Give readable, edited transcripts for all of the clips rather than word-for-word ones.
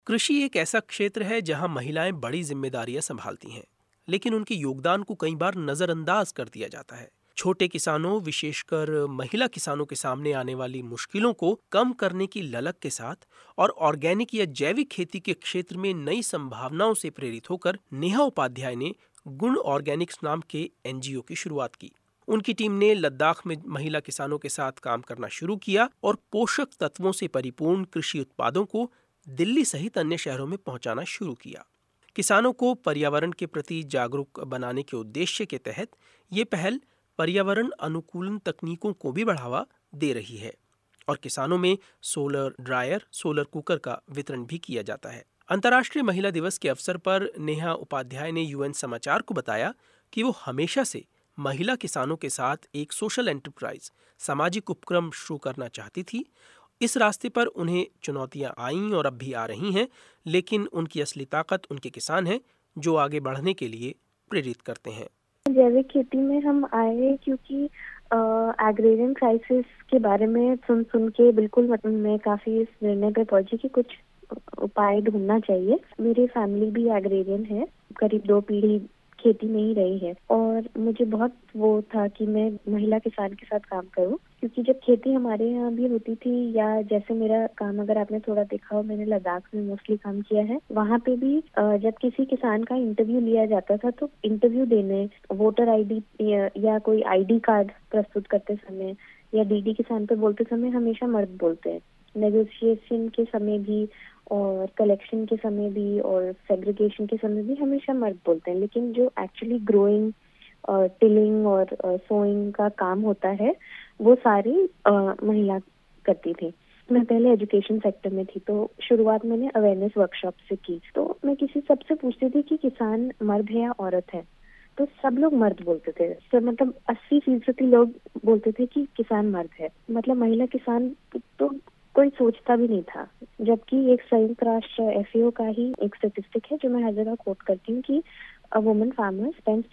कृषि एक ऐसा क्षेत्र है जहां महिलाएं बड़ी जिम्मेदारियां संभालती हैं, लेकिन उनके योगदान को कई बार नजरअंदाज कर दिया जाता है। छोटे किसानों, विशेषकर महिला किसानों के सामने आने वाली मुश्किलों को कम करने की ललक के साथ और ऑर्गेनिक या जैविक खेती के क्षेत्र में नई संभावनाओं से प्रेरित होकर नेहा उपाध्याय ने गुण ऑर्गेनिक्स नाम के एनजीओ की शुरुआत की। उनकी टीम ने लद्दाख में महिला किसानों के साथ काम करना शुरू किया और पोषक तत्वों से परिपूर्ण कृषि उत्पादों को दिल्ली सहित अन्य शहरों में पहुंचाना शुरू किया। किसानों को पर्यावरण के प्रति जागरूक बनाने के उद्देश्य के तहत ये पहल पर्यावरण अनुकूलन तकनीकों को भी बढ़ावा दे रही है और किसानों में सोलर ड्रायर, सोलर कुकर का वितरण भी किया जाता है। अंतर्राष्ट्रीय महिला दिवस के अवसर पर नेहा उपाध्याय ने यूएन समाचार को बताया कि वो हमेशा से महिला किसानों के साथ एक सोशल एंटरप्राइज, सामाजिक उपक्रम शुरू करना चाहती थी। इस रास्ते पर उन्हें चुनौतियां आईं और अब भी आ रही हैं, लेकिन उनकी असली ताकत उनके किसान हैं जो आगे बढ़ने के लिए प्रेरित करते हैं। जैविक खेती में हम आए क्योंकि एग्रेरियन क्राइसिस के बारे में सुन के बिल्कुल मतलब मैं काफी इस निर्णय पे पहुंची कि कुछ उपाय ढूंढना चाहिए। मेरी फैमिली भी एग्रेरियन है, करीब 2 पीढ़ी खेती में ही रही है और मुझे बहुत वो था कि मैं महिला किसान के साथ काम करूं, क्योंकि जब खेती हमारे यहाँ भी होती थी या जैसे मेरा काम अगर आपने थोड़ा देखा हो, मैंने लद्दाख में मोस्टली काम किया है, वहाँ पे भी जब किसी किसान का इंटरव्यू लिया जाता था तो इंटरव्यू देने वोटर आईडी या कोई आईडी कार्ड प्रस्तुत करते समय या डीडी किसान पे बोलते समय हमेशा मर्द बोलते हैं। नेगोशिएशन के समय भी और कलेक्शन के समय भी और सेग्रीगेशन के समय भी हमेशा मर्द बोलते हैं, लेकिन जो एक्चुअली ग्रोइंग और टिलिंग और सोइंग का काम होता है वो सारी महिला करती थी। मैं पहले एजुकेशन सेक्टर में थी तो शुरुआत मैंने अवेयरनेस वर्कशॉप से की। तो मैं किसी सबसे पूछती थी कि किसान मर्द है या औरत है, तो सब लोग मर्द बोलते थे। तो मतलब 80% लोग बोलते थे कि किसान मर्द है, मतलब महिला किसान तो कोई सोचता भी नहीं था। जबकि एक संयुक्त राष्ट्र एफएओ का ही एक स्टैटिस्टिक है जो मैं हर जगह कोट करती हूँ कि a woman farmer spends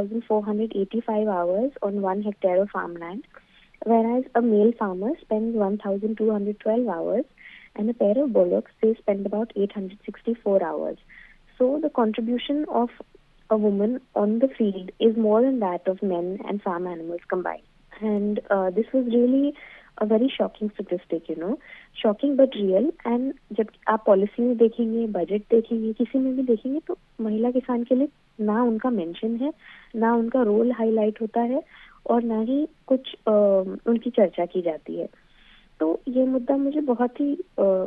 3,485 hours on 1 hectare of farmland, whereas a male farmer spends 1,212 hours, and a pair of bullocks, they spend about 864 hours. So the contribution of a woman on the field is more than that of men and farm animals combined. And this was really a very shocking statistic, shocking but real. And जब आप policy में देखेंगे, budget देखेंगे, किसी में भी देखेंगे तो महिला किसान के लिए ना उनका मेंशन है, ना उनका रोल हाईलाइट होता है और ना ही कुछ उनकी चर्चा की जाती है। तो ये मुद्दा मुझे बहुत ही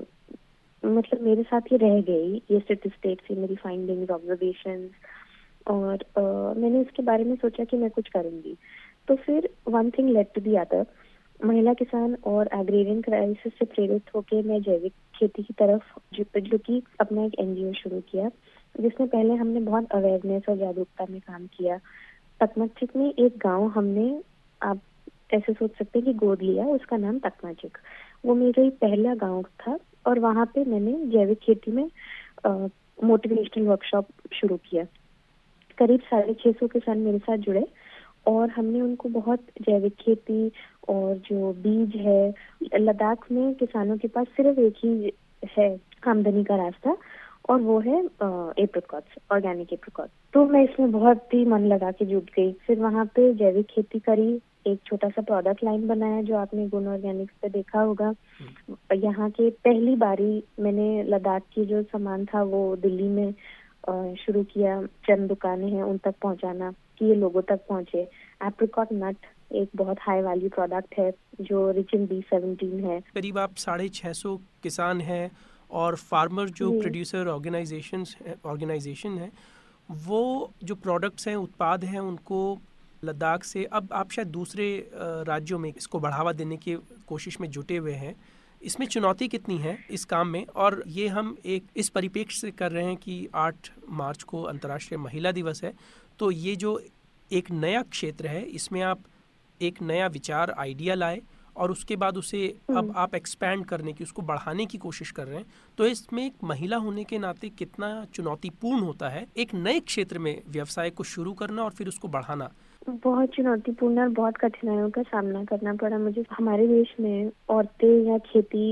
मतलब मेरे साथ ये रह गई, ये स्टैटिस्टिक्स, ये मेरी फाइंडिंग्स, ऑब्जर्वेशंस, और मैंने इसके बारे में सोचा कि मैं कुछ करूंगी। तो फिर one thing led to the other. महिला किसान और एग्रेरियन क्राइसिस से प्रेरित होकर मैं जैविक खेती की तरफ जो कि अपना एक एनजीओ शुरू किया, जिसमें पहले हमने बहुत अवेयरनेस और जागरूकता में काम किया। तकमाचिक में एक गांव हमने, आप ऐसे सोच सकते हैं कि गोद लिया, उसका नाम तकमाचिक। वो मेरा ही पहला गांव था और वहाँ पे मैंने जैविक खेती में मोटिवेशनल वर्कशॉप शुरू किया। करीब 650 किसान मेरे साथ जुड़े और हमने उनको बहुत जैविक खेती और जो बीज है, लद्दाख में किसानों के पास सिर्फ एक ही है आमदनी का रास्ता और वो है एप्रिकॉट्स, ऑर्गेनिक एप्रिकॉट। तो मैं इसमें बहुत ही मन लगा के जुट गई। फिर वहाँ पे जैविक खेती करी, एक छोटा सा प्रोडक्ट लाइन बनाया जो आपने गुण ऑर्गेनिक्स पे देखा होगा। यहाँ के पहली बारी मैंने लद्दाख की जो सामान था वो दिल्ली में शुरू किया। चंद दुकानें हैं उन तक पहुंचाना कि ये लोगों तक पहुंचे। एप्रिकॉट नट एक बहुत हाई वैल्यू प्रोडक्ट है जो रिच इन B17 है। करीब आप 650 किसान हैं और फार्मर जो प्रोड्यूसर ऑर्गेनाइजेशन है, वो जो प्रोडक्ट्स हैं, उत्पाद हैं, उनको लद्दाख से अब आप शायद दूसरे राज्यों में इसको बढ़ावा देने की कोशिश में जुटे हुए हैं। इसमें चुनौती कितनी है इस काम में? और ये हम एक इस परिप्रेक्ष्य से कर रहे हैं कि 8 मार्च को अंतर्राष्ट्रीय महिला दिवस है, तो ये जो एक नया क्षेत्र है इसमें आप एक नया विचार, आइडिया लाए और उसके बाद उसे अब आप एक्सपैंड करने की, उसको बढ़ाने की कोशिश कर रहे हैं। तो इसमें एक महिला होने के नाते कितना चुनौतीपूर्ण होता है एक नए क्षेत्र में व्यवसाय को शुरू करना और फिर उसको बढ़ाना? बहुत चुनौतीपूर्ण और बहुत कठिनाइयों का सामना करना पड़ा मुझे। हमारे देश में औरतें या खेती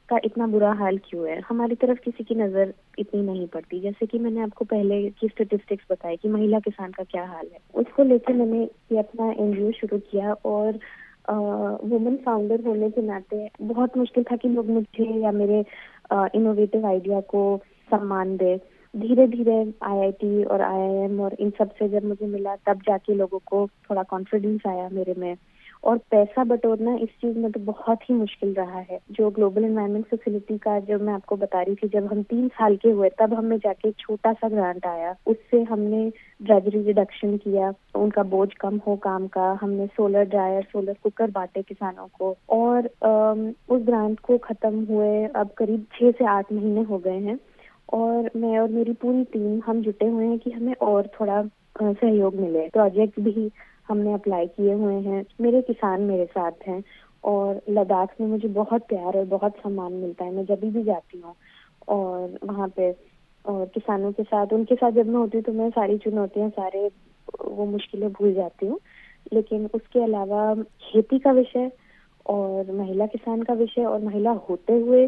का इतना बुरा हाल क्यों है, हमारी तरफ किसी की नजर इतनी नहीं पड़ती। जैसे कि मैंने आपको पहले की स्टेटिस्टिक्स बताई कि महिला किसान का क्या हाल है, उसको लेकर मैंने ये अपना एनजीओ शुरू किया। और वुमेन फाउंडर होने के नाते बहुत मुश्किल था कि लोग मुझे या मेरे इनोवेटिव आइडिया को सम्मान दे। धीरे धीरे आईआईटी और आईआईएम और इन सब से जब मुझे मिला, तब जाके लोगों को थोड़ा कॉन्फिडेंस आया मेरे में। और पैसा बटोरना इस चीज में तो बहुत ही मुश्किल रहा है। जो ग्लोबल एनवायरनमेंट फैसिलिटी का जब मैं आपको बता रही थी, जब हम 3 साल के हुए तब हमें जाके छोटा सा ग्रांट आया, उससे हमने ड्रेजरी रिडक्शन किया, उनका बोझ कम हो काम का। हमने सोलर ड्रायर, सोलर कुकर बांटे किसानों को। और उस ग्रांट को खत्म हुए अब करीब 6 से 8 महीने हो गए हैं। और मैं और मेरी पूरी टीम हम जुटे हुए हैं कि हमें और थोड़ा सहयोग मिले। प्रोजेक्ट भी हमने अप्लाई किए हुए हैं, मेरे किसान मेरे साथ हैं। और लद्दाख में मुझे बहुत प्यार और बहुत सम्मान मिलता है। मैं जब भी जाती हूँ और वहाँ पे और किसानों के साथ, उनके साथ जब मैं होती हूँ तो मैं सारी चुनौतियाँ, सारे वो मुश्किलें भूल जाती हूँ। लेकिन उसके अलावा खेती का विषय और महिला किसान का विषय और महिला होते हुए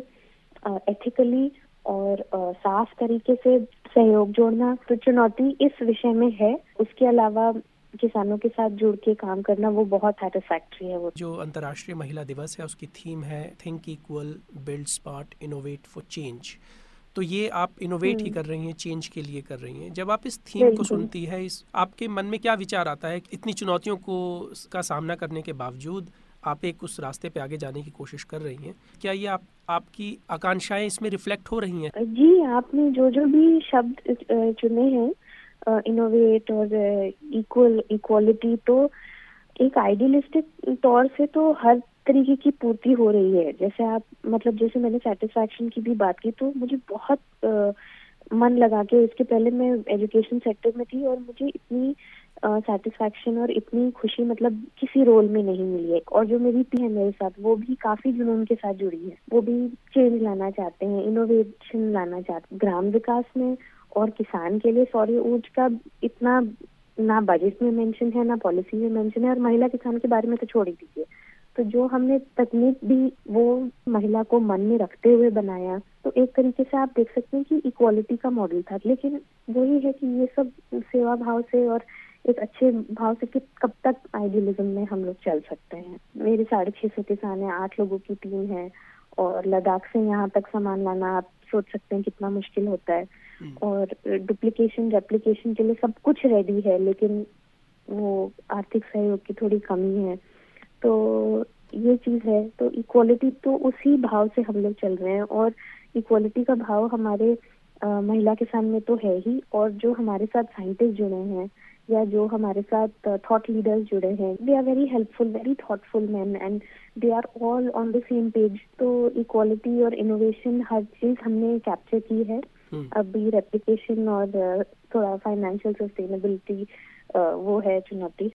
एथिकली और साफ तरीके से सहयोग जोड़ना, तो चुनौती इस विषय में है। उसके अलावा किसानों के साथ जुड़ के काम करना वो बहुत सैटिस्फैक्टरी है। वो जो अंतर्राष्ट्रीय महिला दिवस है उसकी थीम है think equal, build smart, innovate for change. तो ये आप इनोवेट ही कर रही हैं, चेंज के लिए कर रही हैं। जब आप इस थीम को बिल्कुल। सुनती है, इस आपके मन में क्या विचार आता है? इतनी चुनौतियों को का सामना करने के बावजूद आप एक उस रास्ते पे आगे जाने की कोशिश कर रही हैं। क्या ये आपकी आकांक्षाएं इसमें रिफ्लेक्ट हो रही हैं? जी, आपने जो जो भी शब्द चुने हैं, इनोवेट और इक्वालिटी, तो एक आइडियलिस्टिक तौर से तो हर तरीके की पूर्ति हो रही है। जैसे आप मतलब जैसे मैंने सेटिस्फैक्शन की भी बात की, तो मुझे बहुत मन लगा के, इसके पहले मैं एजुकेशन सेक्टर में थी और मुझे इतनी सेटिस्फैक्शन और इतनी खुशी मतलब किसी रोल में नहीं मिली है। और जो मेरी टीम है मेरे साथ, वो भी काफी जुनून के साथ जुड़ी है। वो भी चेंज लाना चाहते हैं, इनोवेशन लाना चाहते हैं ग्राम विकास में। और किसान के लिए सौर ऊर्जा का इतना ना बजट में मेंशन है, ना पॉलिसी में मेंशन है। और महिला किसान के बारे में तो छोड़ ही दीजिए। तो जो हमने तकनीक भी वो महिला को मन में रखते हुए बनाया, तो एक तरीके से आप देख सकते हैं कि इक्वालिटी का मॉडल था। लेकिन वही है कि ये सब सेवा भाव से और एक अच्छे भाव से कि कब तक आइडियलिज्म में हम लोग चल सकते हैं। मेरे 650 किसान हैं, 8 लोगों की टीम है। और लद्दाख से यहाँ तक सामान लाना आप सोच सकते हैं कितना मुश्किल होता है। और डुप्लीकेशन, रेप्लिकेशन के लिए सब कुछ रेडी है, लेकिन वो आर्थिक सहयोग की थोड़ी कमी है। तो ये चीज है। तो इक्वालिटी तो उसी भाव से हम लोग चल रहे हैं। और इक्वालिटी का भाव हमारे महिला किसान में तो है ही। और जो हमारे साथ साइंटिस्ट जुड़े हैं या जो हमारे साथ थॉट लीडर्स जुड़े हैं, they are very helpful, very thoughtful man, and they are all on the same page. तो इक्वालिटी और इनोवेशन हर चीज हमने कैप्चर की है। अभी रेप्लिकेशन और थोड़ा फाइनेंशियल सस्टेनेबिलिटी वो है चुनौती।